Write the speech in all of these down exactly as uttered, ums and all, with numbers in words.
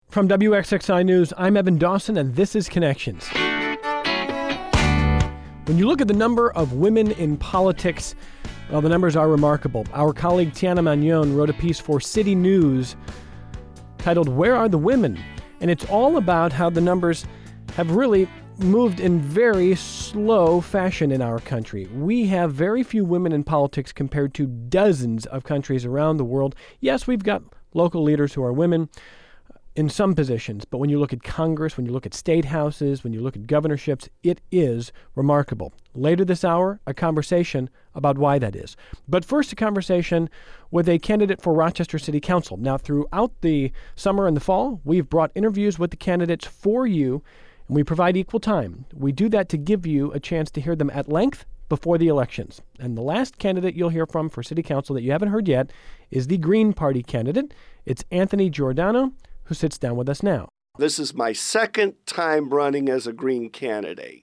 From W X X I News, I'm Evan Dawson, and this is Connections. When you look at the number of women in politics, well, the numbers are remarkable. Our colleague Tiana Magnon wrote a piece for City News titled, "Where Are the Women?" And it's all about how the numbers have really moved in very slow fashion in our country. We have very few women in politics compared to dozens of countries around the world. Yes, we've got local leaders who are women in some positions, but when you look at Congress, when you look at state houses, when you look at governorships, it is remarkable. Later this hour, a conversation about why that is. But first, a conversation with a candidate for Rochester City Council. Now, throughout the summer and the fall, we've brought interviews with the candidates for you, and we provide equal time. We do that to give you a chance to hear them at length before the elections. And the last candidate you'll hear from for City Council that you haven't heard yet is the Green Party candidate. It's Anthony Giordano, who sits down with us now. This is my second time running as a Green candidate.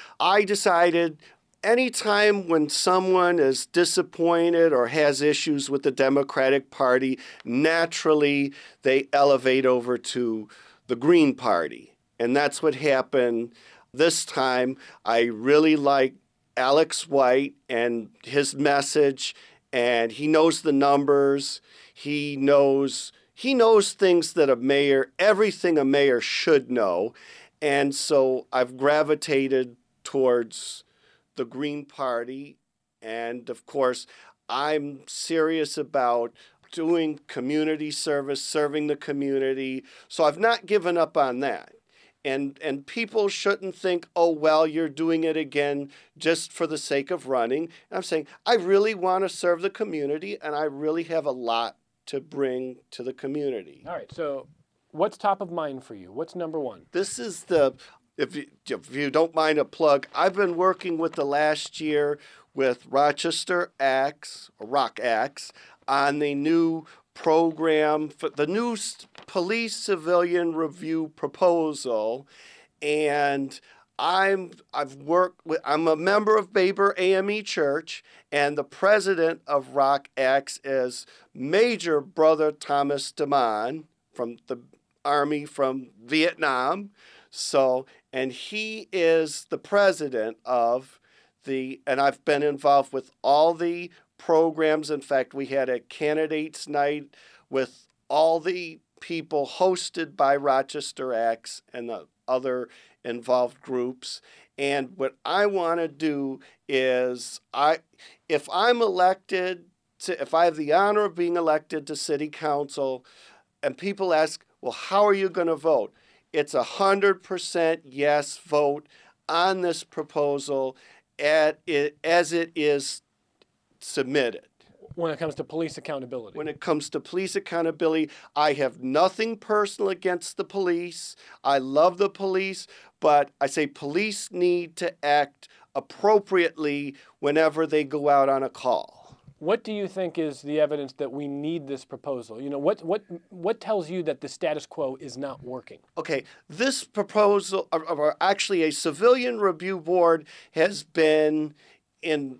I decided anytime when someone is disappointed or has issues with the Democratic Party, naturally they elevate over to the Green Party. And that's what happened this time. I really like Alex White and his message, and he knows the numbers. He knows He knows things that a mayor, everything a mayor should know. And so I've gravitated towards the Green Party. And of course, I'm serious about doing community service, serving the community. So I've not given up on that. And and people shouldn't think, oh, well, you're doing it again just for the sake of running. And I'm saying, I really want to serve the community, and I really have a lot to bring to the community. All right, so what's top of mind for you? What's number one? This is the, if you, if you don't mind a plug, I've been working with the last year with Rochester Acts, or Rock Acts, on the new program, for the new police civilian review proposal. And I'm I've worked with I'm a member of Baber A M E Church, and the president of Rock Acts is Major Brother Thomas DeMond from the Army from Vietnam. So, and he is the president of the, and I've been involved with all the programs. In fact, we had a candidates night with all the people hosted by Rochester Acts and the other involved groups. And what I want to do is, I, if I'm elected, to, if I have the honor of being elected to City Council, and people ask, well, how are you going to vote? It's a one hundred percent yes vote on this proposal at it, as it is submitted. When it comes to police accountability. When it comes to police accountability, I have nothing personal against the police. I love the police, but I say police need to act appropriately whenever they go out on a call. What do you think is the evidence that we need this proposal? You know, what what what tells you that the status quo is not working? Okay, this proposal, or, or actually a civilian review board has been in,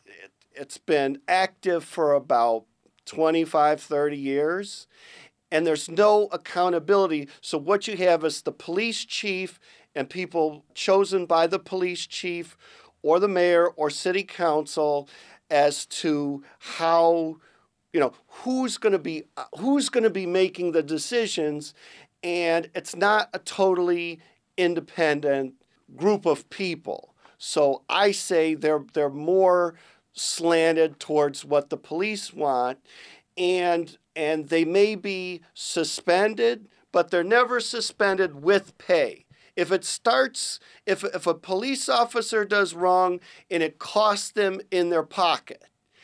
it's been active for about twenty-five, thirty years, and there's no accountability. So what you have is the police chief and people chosen by the police chief or the mayor or city council as to how, you know, who's going to be who's going to be making the decisions, and it's not a totally independent group of people. So I say they're they're more slanted towards what the police want, and and they may be suspended, but they're never suspended with pay. If it starts, if if a police officer does wrong and it costs them in their pocket,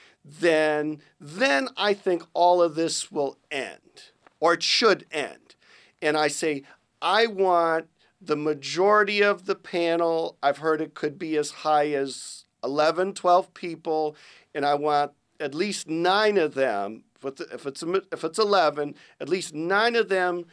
then then I think all of this will end, or it should end. And I say, I want the majority of the panel, I've heard it could be as high as eleven, twelve people, and I want at least nine of them, if it's if it's eleven, at least nine of them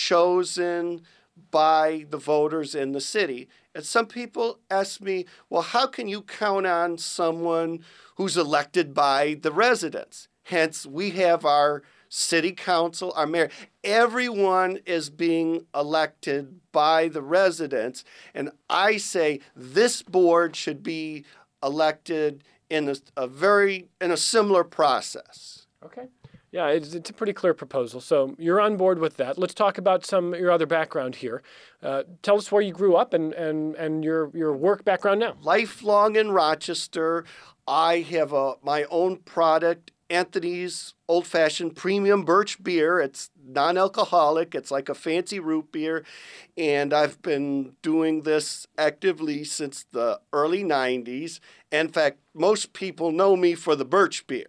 chosen by the voters in the city. And some people ask me, well, how can you count on someone who's elected by the residents? Hence, we have our city council, our mayor. Everyone is being elected by the residents. And I say this board should be elected in a, a very, in a similar process. Okay. Yeah, it's, it's a pretty clear proposal. So you're on board with that. Let's talk about some your other background here. Uh, tell us where you grew up and, and, and your, your work background now. Lifelong in Rochester. I have a, my own product, Anthony's Old Fashioned Premium Birch Beer. It's non-alcoholic. It's like a fancy root beer. And I've been doing this actively since the early nineties. In fact, most people know me for the birch beer.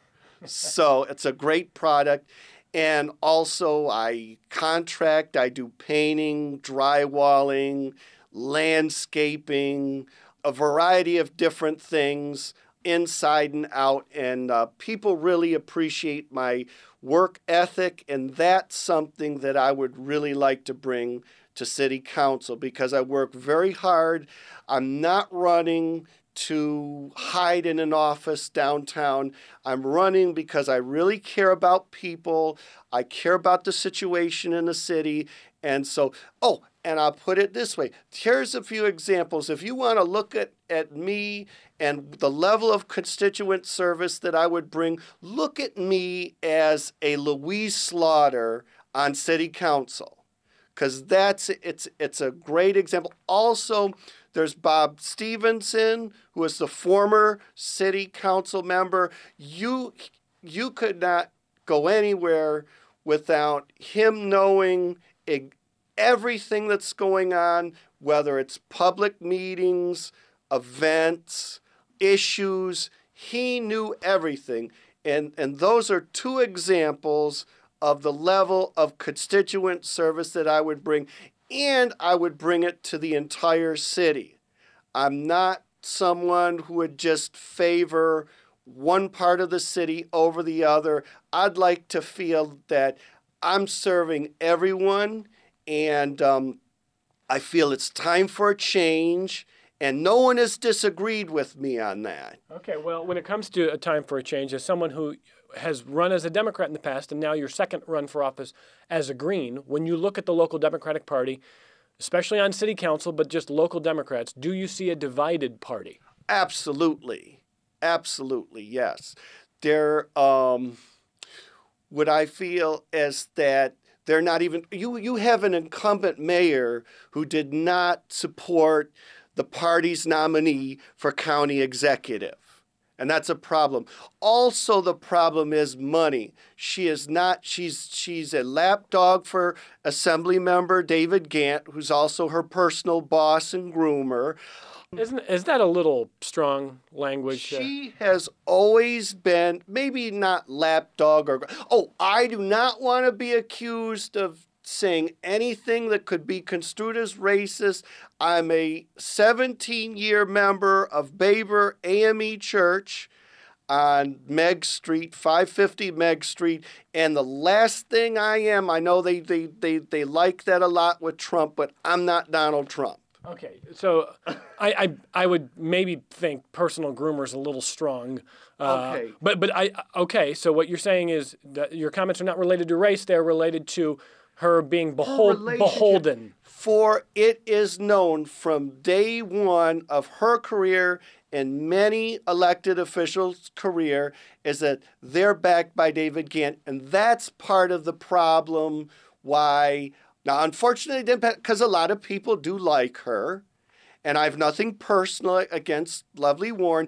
So it's a great product. And also I contract, I do painting, drywalling, landscaping, a variety of different things inside and out. And uh, people really appreciate my work ethic. And that's something that I would really like to bring to City Council because I work very hard. I'm not running to hide in an office downtown. I'm running because I really care about people. I care about the situation in the city. And so, oh, and I'll put it this way. Here's a few examples. If you want to look at, at me and the level of constituent service that I would bring, look at me as a Louise Slaughter on City Council. Because that's it's it's a great example. Also, there's Bob Stevenson, who is the former city council member. You, you could not go anywhere without him knowing everything that's going on, whether it's public meetings, events, issues. He knew everything. And, and those are two examples of the level of constituent service that I would bring. And I would bring it to the entire city. I'm not someone who would just favor one part of the city over the other. I'd like to feel that I'm serving everyone, and um, I feel it's time for a change, and no one has disagreed with me on that. Okay, well, when it comes to a time for a change, as someone who has run as a Democrat in the past, and now your second run for office as a Green, when you look at the local Democratic Party, especially on city council, but just local Democrats, do you see a divided party? Absolutely. Absolutely, yes. There, um, what I feel is that they're not even, you, you have an incumbent mayor who did not support the party's nominee for county executive. And that's a problem. Also, the problem is money. She is not, she's she's a lapdog for Assembly Member David Gant, who's also her personal boss and groomer. Isn't, is that a little strong language? She has always been, maybe not lapdog or, oh, I do not want to be accused of saying anything that could be construed as racist. I'm a seventeen-year member of Baber A M E Church on Meg Street, five fifty Meg Street, and the last thing I am, I know they, they, they, they like that a lot with Trump, but I'm not Donald Trump. Okay, so I, I I would maybe think personal groomer is a little strong. Uh, okay. But, but I, okay, so what you're saying is that your comments are not related to race, they're related to her being behold, her beholden. For it is known from day one of her career and many elected officials' career is that they're backed by David Gant. And that's part of the problem why, now unfortunately, because a lot of people do like her, and I have nothing personal against Lovely Warren.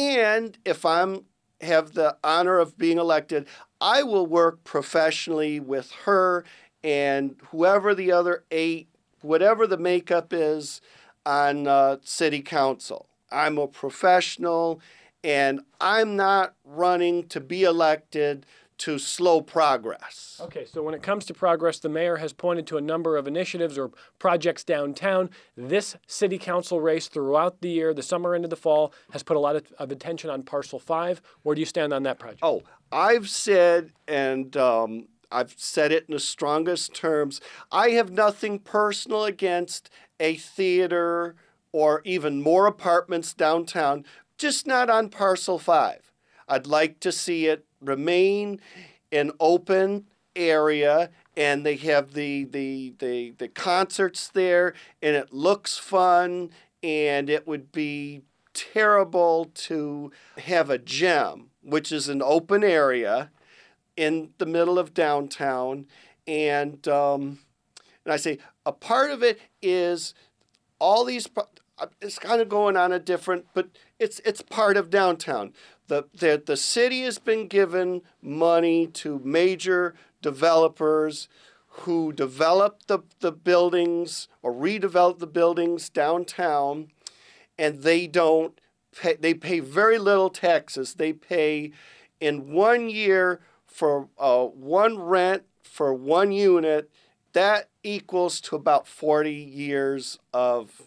And if I'm have the honor of being elected, I will work professionally with her and whoever the other eight, whatever the makeup is on uh, city council. I'm a professional, and I'm not running to be elected to slow progress. Okay, so when it comes to progress, the mayor has pointed to a number of initiatives or projects downtown. This city council race throughout the year, the summer into the fall, has put a lot of, of attention on Parcel five. Where do you stand on that project? Oh, I've said, and um, I've said it in the strongest terms, I have nothing personal against a theater or even more apartments downtown, just not on Parcel five. I'd like to see it remain an open area, and they have the, the, the, the concerts there, and it looks fun, and it would be terrible to have a gym, which is an open area in the middle of downtown. And, um, and I say a part of it is all these, it's kind of going on a different, but it's it's part of downtown. The, the, the city has been given money to major developers who develop the, the buildings or redevelop the buildings downtown, and they don't pay, they pay very little taxes. They pay in one year for uh, one rent for one unit, that equals to about forty years of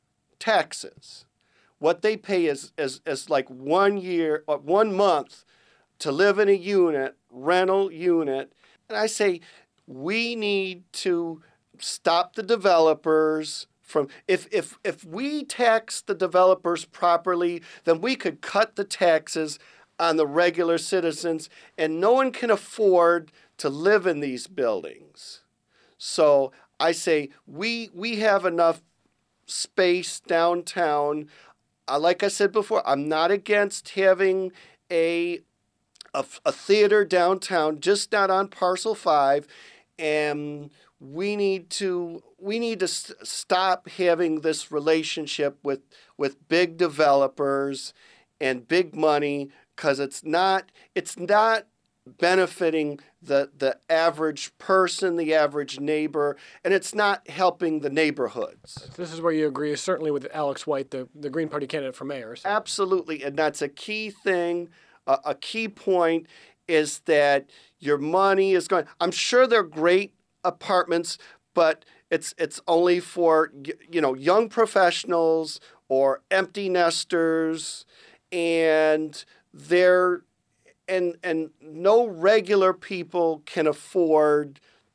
taxes. What they pay is, is, is like one year, or one month to live in a unit, rental unit. And I say, we need to stop the developers from, if, if, if we tax the developers properly, then we could cut the taxes on the regular citizens, and no one can afford to live in these buildings. So I say, we, we have enough space downtown. Uh, like I said before, I'm not against having a, a, a theater downtown, just not on Parcel Five, and we need to we need to st- stop having this relationship with with big developers and big money, because it's not it's not benefiting the the average person, the average neighbor, and it's not helping the neighborhoods. This is where you agree, certainly, with Alex White, the, the Green Party candidate for mayor. So. Absolutely, and that's a key thing. Uh, a key point is that your money is going. I'm sure they're great apartments, but it's it's only for you know young professionals or empty nesters, and they're and and no regular people can afford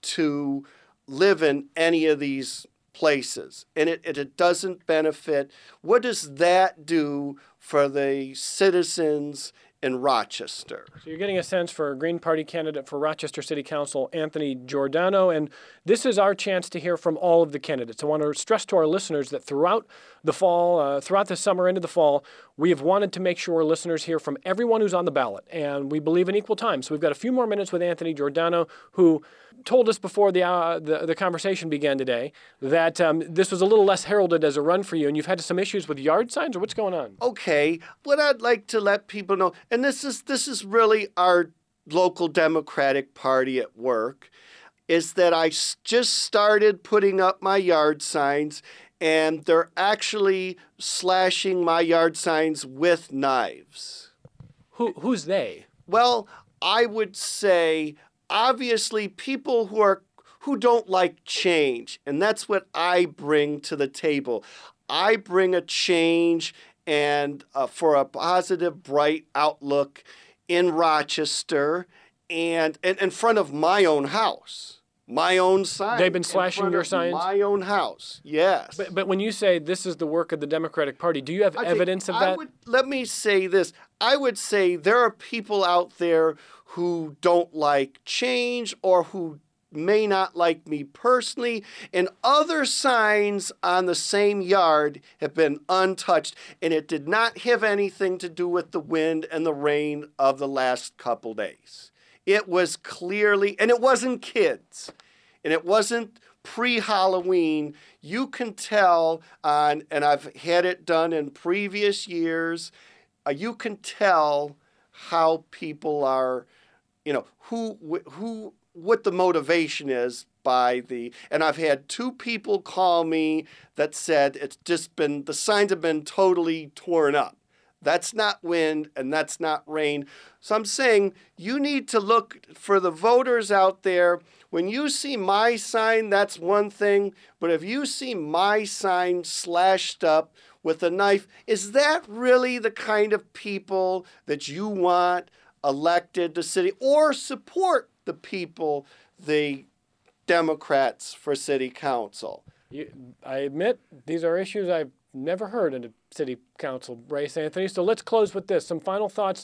to live in any of these places, and it, it, it doesn't benefit. What does that do for the citizens in Rochester? So you're getting a sense for a Green Party candidate for Rochester City Council, Anthony Giordano, and this is our chance to hear from all of the candidates. I want to stress to our listeners that throughout the fall, uh, throughout the summer into the fall, we have wanted to make sure listeners hear from everyone who's on the ballot, and we believe in equal time. So we've got a few more minutes with Anthony Giordano, who told us before the uh, the, the conversation began today that um, this was a little less heralded as a run for you, and you've had some issues with yard signs, or what's going on? Okay, what I'd like to let people know, and this is this is really our local Democratic Party at work, is that I just started putting up my yard signs, and they're actually slashing my yard signs with knives. Who who's they? Well, I would say obviously people who are who don't like change, and that's what I bring to the table. I bring a change and uh, for a positive, bright outlook in Rochester, and, and in front of my own house, my own sign. They've been slashing your signs? My own house, yes. But, but when you say this is the work of the Democratic Party, do you have I evidence of I that? Would, let me say this. I would say there are people out there who don't like change or who may not like me personally, and other signs on the same yard have been untouched, and it did not have anything to do with the wind and the rain of the last couple days. It was clearly, and it wasn't kids, and it wasn't pre-Halloween. You can tell on, and I've had it done in previous years, uh, you can tell how people are, you know, who who what the motivation is by the, and I've had two people call me that said it's just been, the signs have been totally torn up. That's not wind and that's not rain. So I'm saying you need to look for the voters out there. When you see my sign, that's one thing. But if you see my sign slashed up with a knife, is that really the kind of people that you want elected to city, or support the people, the Democrats for city council? You, I admit these are issues I've never heard in a city council race, Anthony. So let's close with this. Some final thoughts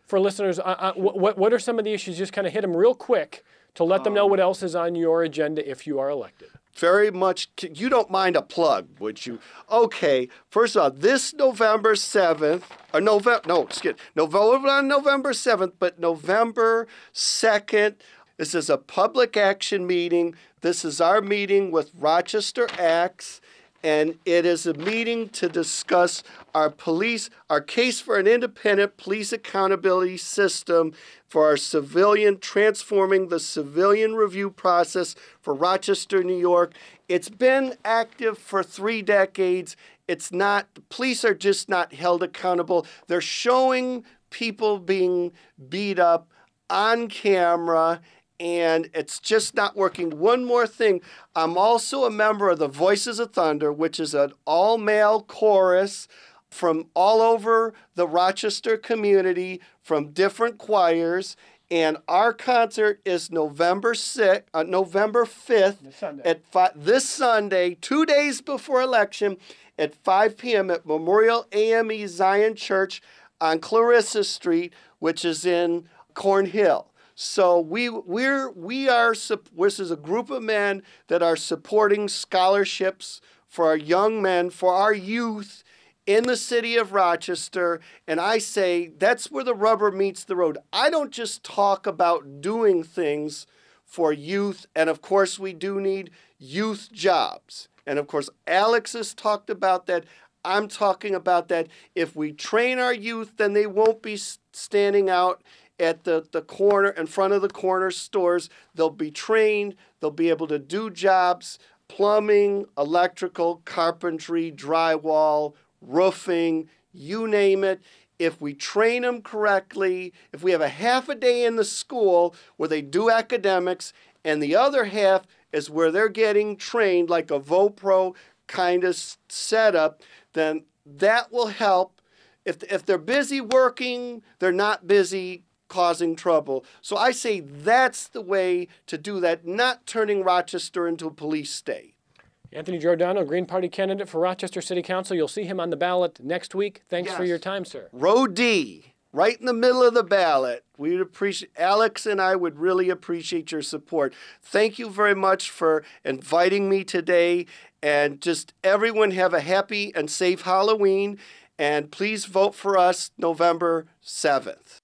for listeners, uh, uh, what, what are some of the issues? Just kind of hit them real quick to let them know what else is on your agenda if you are elected. Very much. You don't mind a plug, would you? Okay. First of all, this November seventh, or November, no, excuse November, not November seventh, but November second. This is a public action meeting. This is our meeting with Rochester Acts, and it is a meeting to discuss our police, our case for an independent police accountability system for our civilian, transforming the civilian review process for Rochester, New York. It's been active for three decades. It's not, the police are just not held accountable. They're showing people being beat up on camera, and it's just not working. One more thing, I'm also a member of the Voices of Thunder, which is an all-male chorus from all over the Rochester community, from different choirs, and our concert is November sixth, uh, November fifth at fi- this Sunday, two days before election, at five p.m. at Memorial A M E Zion Church on Clarissa Street, which is in Cornhill. So we we're we are this is a group of men that are supporting scholarships for our young men, for our youth in the city of Rochester. And I say that's where the rubber meets the road. I don't just talk about doing things for youth, and of course we do need youth jobs. And of course Alex has talked about that. I'm talking about that. If we train our youth, then they won't be standing out at the, the corner, in front of the corner stores. They'll be trained. They'll be able to do jobs, plumbing, electrical, carpentry, drywall, roofing, you name it. If we train them correctly, if we have a half a day in the school where they do academics, and the other half is where they're getting trained like a VoPro kind of setup, then that will help. If, if they're busy working, they're not busy causing trouble. So I say that's the way to do that, not turning Rochester into a police state. Anthony Giordano, Green Party candidate for Rochester City Council. You'll see him on the ballot next week. Thanks Yes. for your time, sir. Row D, right in the middle of the ballot. We'd appreciate, Alex and I would really appreciate your support. Thank you very much for inviting me today. And just everyone have a happy and safe Halloween. And please vote for us November seventh.